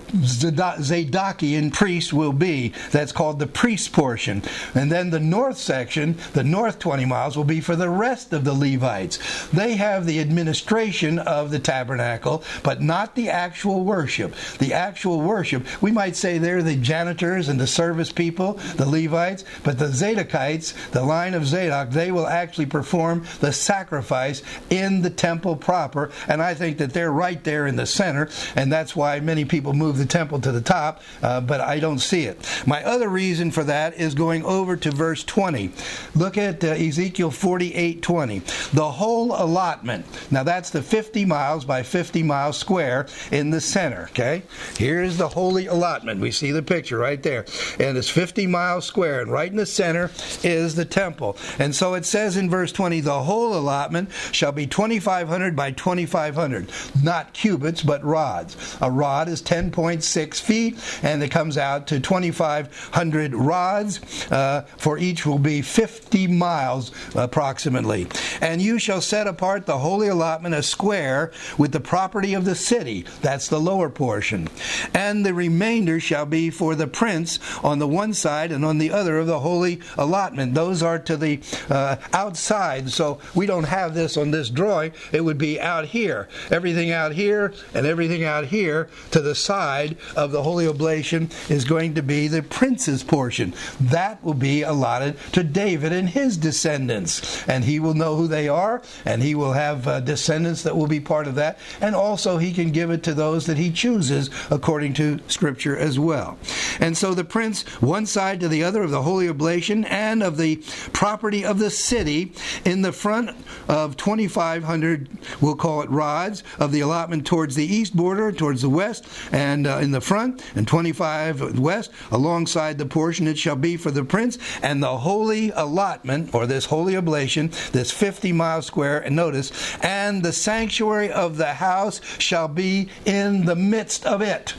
Zadokian priest will be. That's called the priest portion. And then the north section, the north twenty miles, will be for the rest of the Levites. They have the administration of the tabernacle, but not the actual worship. The actual worship, we might say they're the janitors and the service people, the Levites, but the Zadokites, the line of Zadok, they will actually perform the sacrifice in the temple proper. And I think that they're right there in the center, and that's why many people move the temple to the top, uh, but I don't see it. My other reason for that is going over to verse twenty. Look at uh, Ezekiel forty-eight twenty. The whole allotment. Now that's the fifty miles by fifty miles square in the center. Okay, here's the holy allotment. We see the picture right there, and it's fifty miles square, and right in the center is the temple. And so it says in verse twenty, the whole allotment shall be twenty-five hundred by twenty-five hundred, not cubits but rods. A rod is ten point six feet, and it comes out to twenty-five hundred rods. Uh, for each will be fifty miles approximately. And you shall set apart the holy allotment a square with the property of the city. That's the lower portion. And the remainder shall be for the prince on the one side and on the other of the holy allotment. Those are to the uh, outside. So we don't have this on this drawing. It would be out here. Everything out here and everything out here to the side side of the Holy Oblation is going to be the prince's portion. That will be allotted to David and his descendants. And he will know who they are, and he will have uh, descendants that will be part of that. And also he can give it to those that he chooses according to Scripture as well. And so the prince, one side to the other of the Holy Oblation and of the property of the city, in the front of twenty-five hundred, we'll call it rods, of the allotment towards the east border, towards the west, and uh, in the front, and twenty-five west, alongside the portion it shall be for the prince, and the holy allotment, or this holy oblation, this fifty mile square, and notice, and the sanctuary of the house shall be in the midst of it.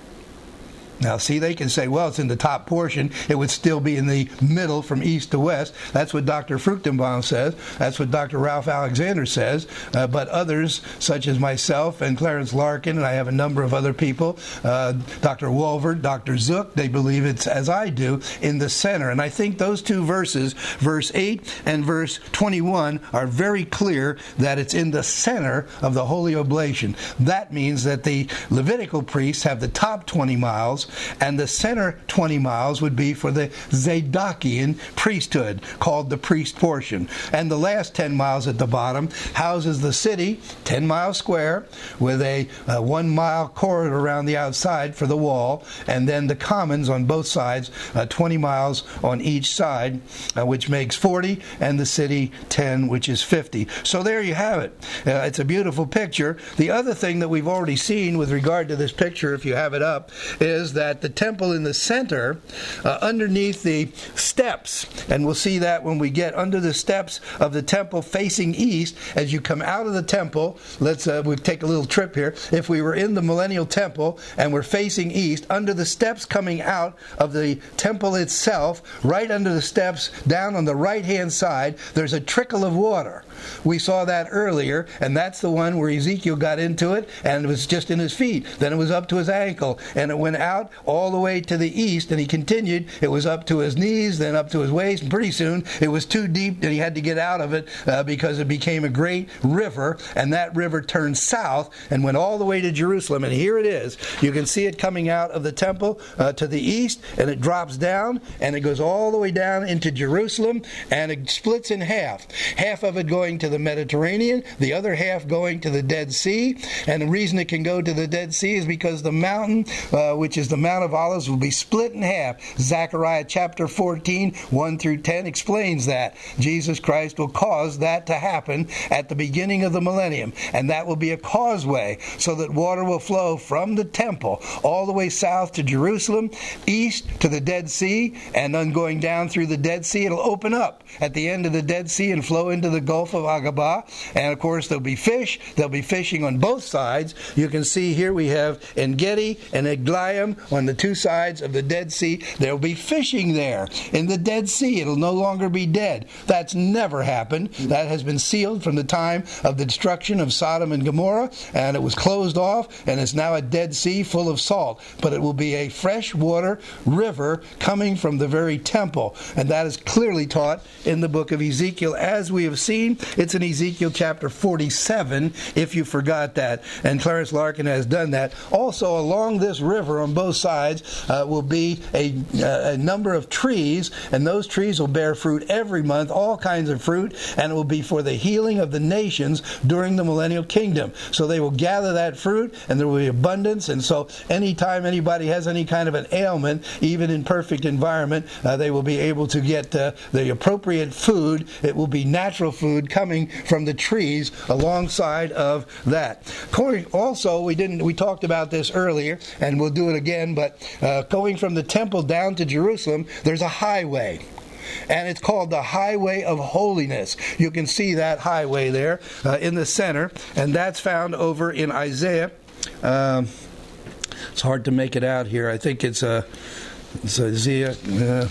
Now, see, they can say, well, it's in the top portion. It would still be in the middle from east to west. That's what Doctor Fruchtenbaum says. That's what Doctor Ralph Alexander says. Uh, but others, such as myself and Clarence Larkin, and I have a number of other people, uh, Doctor Walvert, Doctor Zook, they believe it's, as I do, in the center. And I think those two verses, verse eight and verse twenty-one, are very clear that it's in the center of the Holy Oblation. That means that the Levitical priests have the top twenty miles, and the center twenty miles would be for the Zadokian priesthood, called the priest portion. And the last ten miles at the bottom houses the city, ten miles square, with a uh, one mile corridor around the outside for the wall, and then the commons on both sides, uh, twenty miles on each side, uh, which makes forty, and the city ten, which is fifty. So there you have it. Uh, it's a beautiful picture. The other thing that we've already seen with regard to this picture, if you have it up, is that the temple in the center, uh, underneath the steps, and we'll see that when we get under the steps of the temple facing east, as you come out of the temple, let's uh, we'll take a little trip here. If we were in the millennial temple and we're facing east, under the steps coming out of the temple itself, right under the steps, down on the right-hand side, there's a trickle of water. We saw that earlier, and that's the one where Ezekiel got into it, and it was just in his feet. Then it was up to his ankle, and it went out all the way to the east, and he continued. It was up to his knees, then up to his waist, and pretty soon it was too deep that he had to get out of it uh, because it became a great river, and that river turned south and went all the way to Jerusalem. And here it is. You can see it coming out of the temple uh, to the east, and it drops down, and it goes all the way down into Jerusalem, and it splits in half. Half of it going to the Mediterranean, the other half going to the Dead Sea. And the reason it can go to the Dead Sea is because the mountain, uh, which is the Mount of Olives, will be split in half. Zechariah chapter fourteen, one through ten explains that. Jesus Christ will cause that to happen at the beginning of the millennium. And that will be a causeway so that water will flow from the temple all the way south to Jerusalem, east to the Dead Sea, and then going down through the Dead Sea, it'll open up at the end of the Dead Sea and flow into the Gulf of Aqaba. And of course there'll be fish. They'll be fishing on both sides. You can see here we have En-Gedi and Eglaim on the two sides of the Dead Sea. There'll be fishing there in the Dead Sea. It'll no longer be dead. That's never happened. That has been sealed from the time of the destruction of Sodom and Gomorrah, and it was closed off, and it's now a Dead Sea full of salt. But it will be a freshwater river coming from the very temple, and that is clearly taught in the book of Ezekiel. As we have seen, it's in Ezekiel chapter forty-seven, if you forgot that, and Clarence Larkin has done that. Also, along this river on both sides uh, will be a, uh, a number of trees, and those trees will bear fruit every month, all kinds of fruit, and it will be for the healing of the nations during the millennial kingdom. So they will gather that fruit, and there will be abundance, and so anytime anybody has any kind of an ailment, even in perfect environment, uh, they will be able to get uh, the appropriate food. It will be natural food coming from the trees alongside of that. Also, we didn't we talked about this earlier, and we'll do it again, but uh, going from the temple down to Jerusalem, there's a highway. And it's called the Highway of Holiness. You can see that highway there uh, in the center, and that's found over in Isaiah. Um, it's hard to make it out here. I think it's, uh, it's Isaiah. Uh,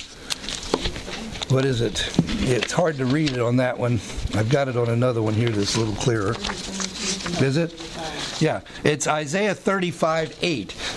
what is it? It's hard to read it on that one. I've got it on another one here that's a little clearer. Is it? Yeah, it's Isaiah thirty-five eight.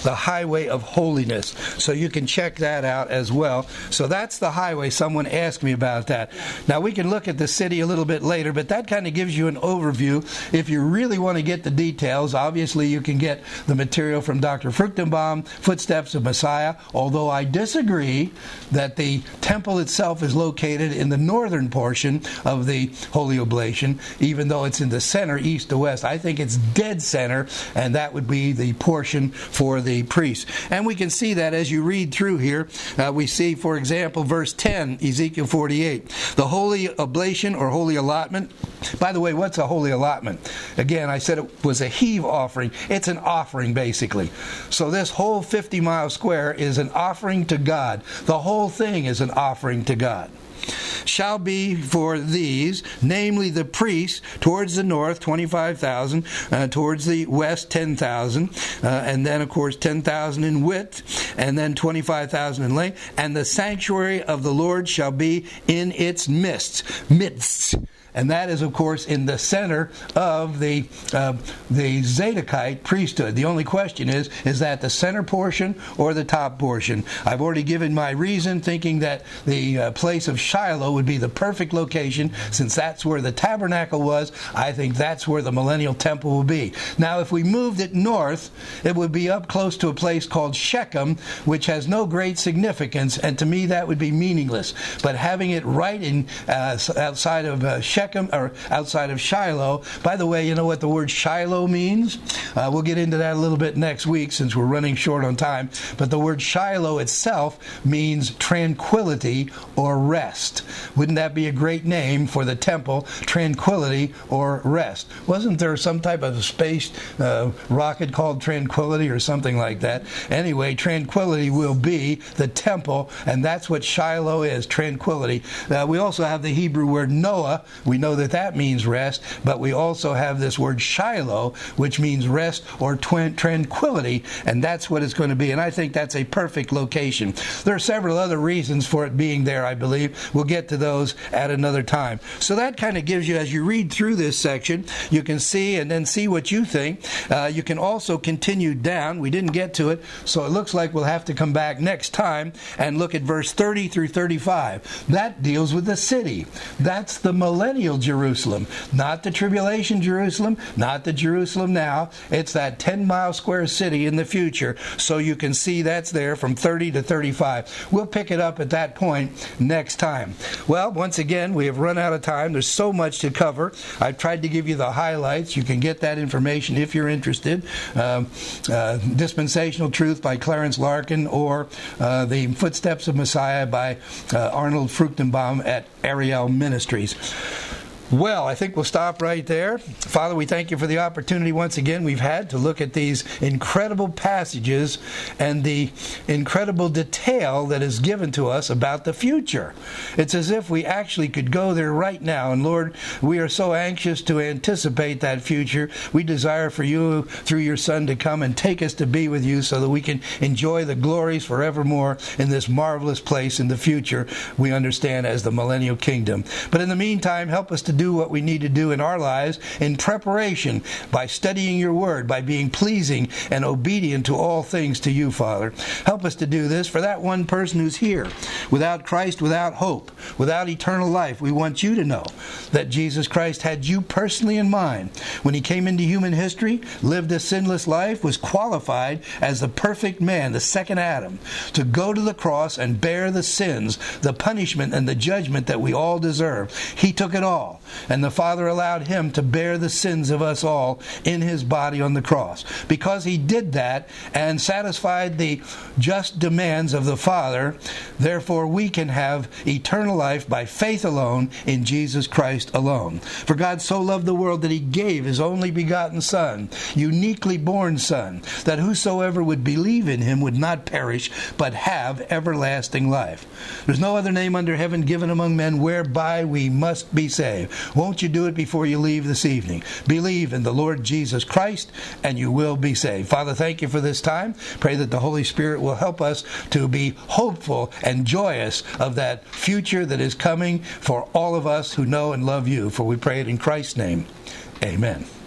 the highway of holiness. So you can check that out as well. So that's the highway. Someone asked me about that. Now we can look at the city a little bit later, but that kind of gives you an overview. If you really want to get the details, obviously you can get the material from Doctor Fruchtenbaum, Footsteps of Messiah, although I disagree that the temple itself is located in the northern portion of the Holy Oblation, even though it's in the center, east to west. I think it's dead center, and that would be the portion for the priest. And we can see that as you read through here. Uh, we see, for example, verse ten, Ezekiel forty-eight. The Holy Oblation or Holy Allotment. By the way, what's a Holy Allotment? Again, I said it was a heave offering. It's an offering, basically. So this whole fifty mile square is an offering to God. The whole thing is an offering to God. Shall be for these, namely the priests, towards the north, twenty-five thousand, uh, towards the west, ten thousand, uh, and then, of course, ten thousand in width, and then twenty-five thousand in length, and the sanctuary of the Lord shall be in its midst. Midst. And that is, of course, in the center of the uh, the Zadokite priesthood. The only question is, is that the center portion or the top portion? I've already given my reason, thinking that the uh, place of Shiloh would be the perfect location, since that's where the tabernacle was. I think that's where the millennial temple will be. Now, if we moved it north, it would be up close to a place called Shechem, which has no great significance, and to me that would be meaningless. But having it right in uh, outside of uh, Shechem, Shechem, or outside of Shiloh. By the way, you know what the word Shiloh means? Uh, we'll get into that a little bit next week since we're running short on time. But the word Shiloh itself means tranquility or rest. Wouldn't that be a great name for the temple? Tranquility or rest. Wasn't there some type of space uh, rocket called Tranquility or something like that? Anyway, tranquility will be the temple, and that's what Shiloh is, tranquility. Uh, we also have the Hebrew word Noah. We know that that means rest, but we also have this word Shiloh, which means rest or twin, tranquility, and that's what it's going to be. And I think that's a perfect location. There are several other reasons for it being there, I believe. We'll get to those at another time. So that kind of gives you, as you read through this section, you can see and then see what you think. Uh, you can also continue down. We didn't get to it, so it looks like we'll have to come back next time and look at verse thirty through thirty-five. That deals with the city. That's the millennial Jerusalem, not the tribulation Jerusalem, not the Jerusalem now. It's that ten mile square city in the future. So you can see that's there from thirty to thirty-five. We'll pick it up at that point next time. Well, once again, we have run out of time. There's so much to cover. I've tried to give you the highlights. You can get that information if you're interested. Uh, uh, Dispensational Truth by Clarence Larkin, or uh, The Footsteps of Messiah by uh, Arnold Fruchtenbaum at Ariel Ministries. Well, I think we'll stop right there. Father, we thank you for the opportunity once again we've had to look at these incredible passages and the incredible detail that is given to us about the future. It's as if we actually could go there right now. And Lord, we are so anxious to anticipate that future. We desire for you, through your Son, to come and take us to be with you so that we can enjoy the glories forevermore in this marvelous place in the future we understand as the millennial kingdom. But in the meantime, help us to do what we need to do in our lives in preparation, by studying your word, by being pleasing and obedient to all things to you, Father. Help us to do this for that one person who's here without Christ, without hope, without eternal life. We want you to know that Jesus Christ had you personally in mind when he came into human history, lived a sinless life, was qualified as the perfect man, the second Adam, to go to the cross and bear the sins, the punishment and the judgment that we all deserve. He took it all. And the Father allowed him to bear the sins of us all in his body on the cross. Because he did that and satisfied the just demands of the Father, therefore we can have eternal life by faith alone in Jesus Christ alone. For God so loved the world that he gave his only begotten Son, uniquely born Son, that whosoever would believe in him would not perish, but have everlasting life. There's no other name under heaven given among men whereby we must be saved. Won't you do it before you leave this evening? Believe in the Lord Jesus Christ, and you will be saved. Father, thank you for this time. Pray that the Holy Spirit will help us to be hopeful and joyous of that future that is coming for all of us who know and love you. For we pray it in Christ's name. Amen.